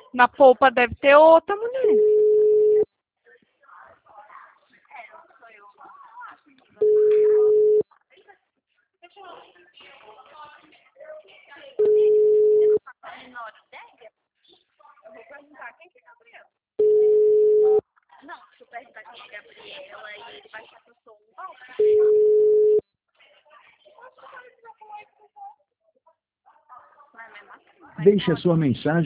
Na polpa deve ter outra, mulher. Deixe a sua mensagem.